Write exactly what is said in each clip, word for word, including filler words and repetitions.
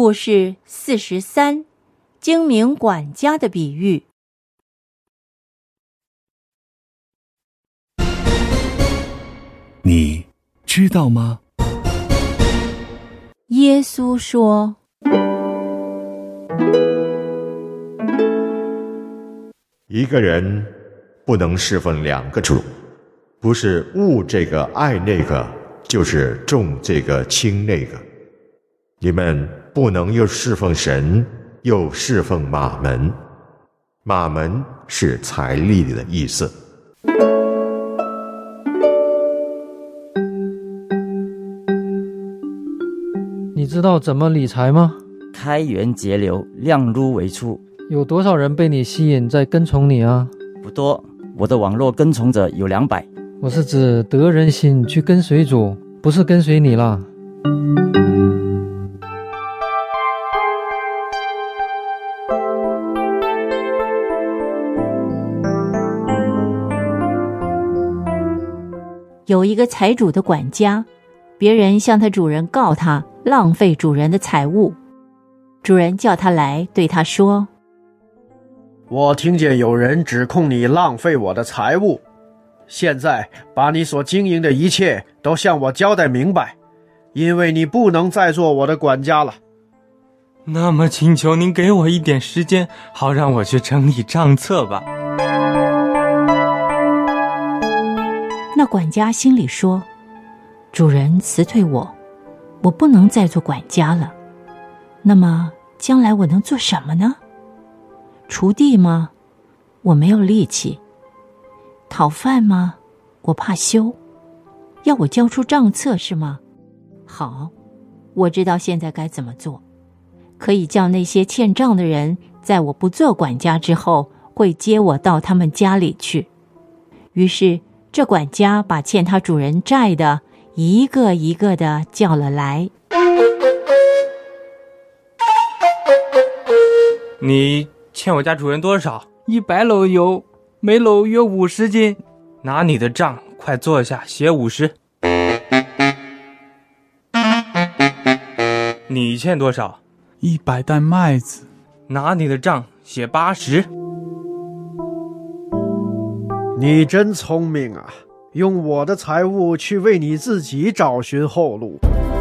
故事四十三，精明管家的比喻。 你知道吗？ 耶稣说， 一个人不能侍奉两个主，不是恶这个爱那个，就是重这个轻那个。你们不能又侍奉神，又侍奉马门。马门是财力的意思。 你知道怎么理财吗？ 开源节流，量入为出。 有多少人被你吸引在跟从你啊？ 不多，我的网络跟从者有两百。 我是指得人心去跟随主，不是跟随你啦。 有一个财主的管家，别人向他主人告他浪费主人的财物。主人叫他来，对他说： 我听见有人指控你浪费我的财物，现在把你所经营的一切都向我交代明白，因为你不能再做我的管家了。 那么请求您给我一点时间，好让我去整理账册吧。 那管家心里说，主人辞退我，我不能再做管家了。那么将来我能做什么呢？锄地吗？我没有力气。讨饭吗？我怕羞。要我交出账册是吗？好，我知道现在该怎么做，可以叫那些欠账的人在我不做管家之后，会接我到他们家里去。于是这管家把欠他主人债的一个一个的叫了来。 你欠我家主人多少？一百篓油，每篓约五十斤。拿你的账，快坐下，写五十。你欠多少？ 一百担麦子。 拿你的账，写八十。 你真聪明啊，用我的财物去为你自己找寻后路。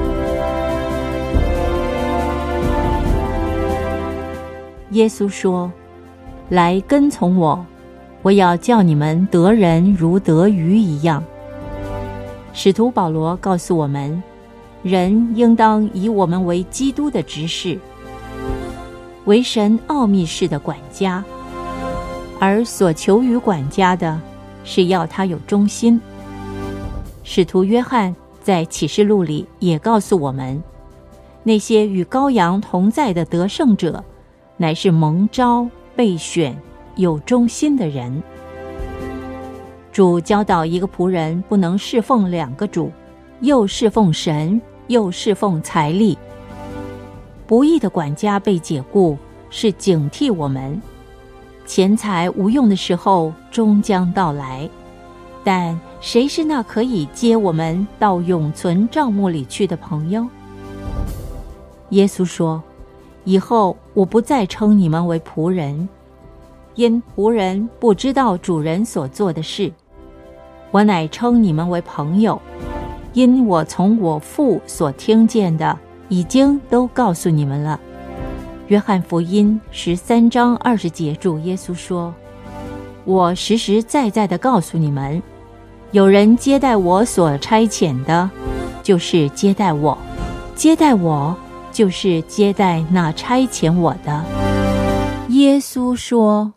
耶稣说，来跟从我，我要叫你们得人如得鱼一样。使徒保罗告诉我们，人应当以我们为基督的执事，为神奥秘式的管家，而所求于管家的是要他有忠心。使徒约翰在启示录里也告诉我们，那些与羔羊同在的得胜者，乃是蒙召、被选、有忠心的人。主教导一个仆人不能侍奉两个主，又侍奉神，又侍奉财力。不义的管家被解雇，是警惕我们，钱财无用的时候终将到来，但谁是那可以接我们到永存帐幕里去的朋友？耶稣说，以后我不再称你们为仆人，因仆人不知道主人所做的事。我乃称你们为朋友，因我从我父所听见的，已经都告诉你们了。约翰福音十三章二十节，主耶稣说，我实实在在地告诉你们，有人接待我所差遣的，就是接待我；接待我，就是接待那差遣我的。耶稣说，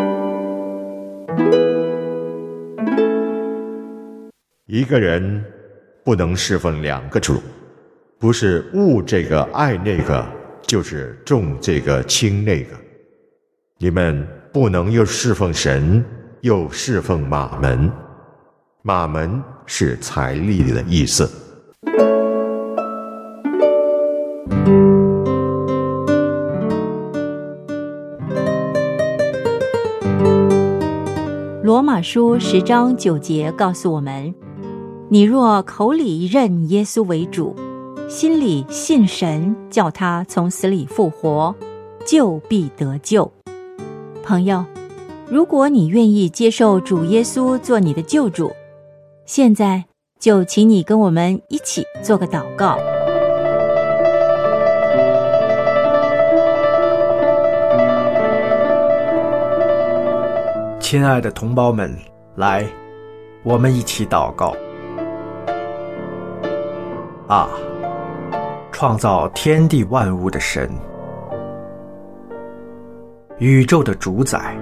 一个人不能侍奉两个主，不是恶这个爱那个，就是重这个轻那个。你们不能又侍奉神，又侍奉马门。马门是财力的意思。 罗马书十章九节告诉我们，你若口里认耶稣为主， 心里信神，叫他从死里复活，就必得救。朋友，如果你愿意接受主耶稣做你的救主，现在就请你跟我们一起做个祷告。 亲爱的同胞们，来，我们一起祷告。啊，创造天地万物的神，宇宙的主宰，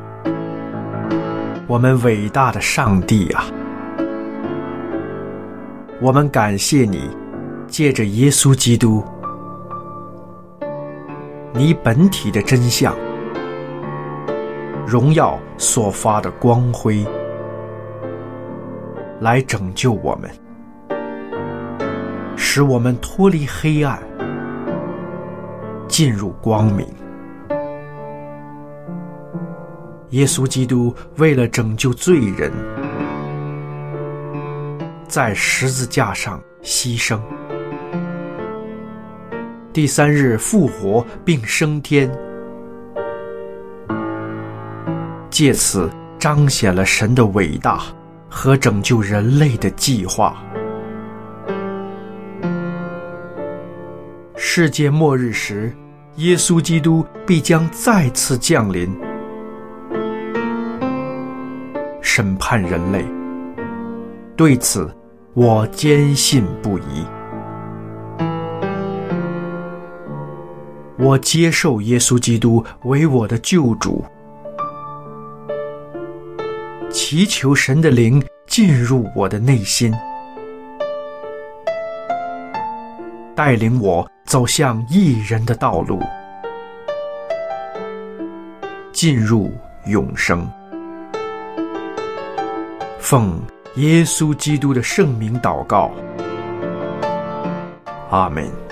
我们伟大的上帝啊，我们感谢你，借着耶稣基督，你本体的真相，荣耀所发的光辉，来拯救我们，使我们脱离黑暗，进入光明。耶稣基督为了拯救罪人，在十字架上牺牲，第三日复活并升天，借此彰显了神的伟大和拯救人类的计划。世界末日时，耶稣基督必将再次降临，审判人类。对此，我坚信不疑。我接受耶稣基督为我的救主，祈求神的灵进入我的内心，带领我走向义人的道路，进入永生。奉耶稣基督的圣名祷告，阿们。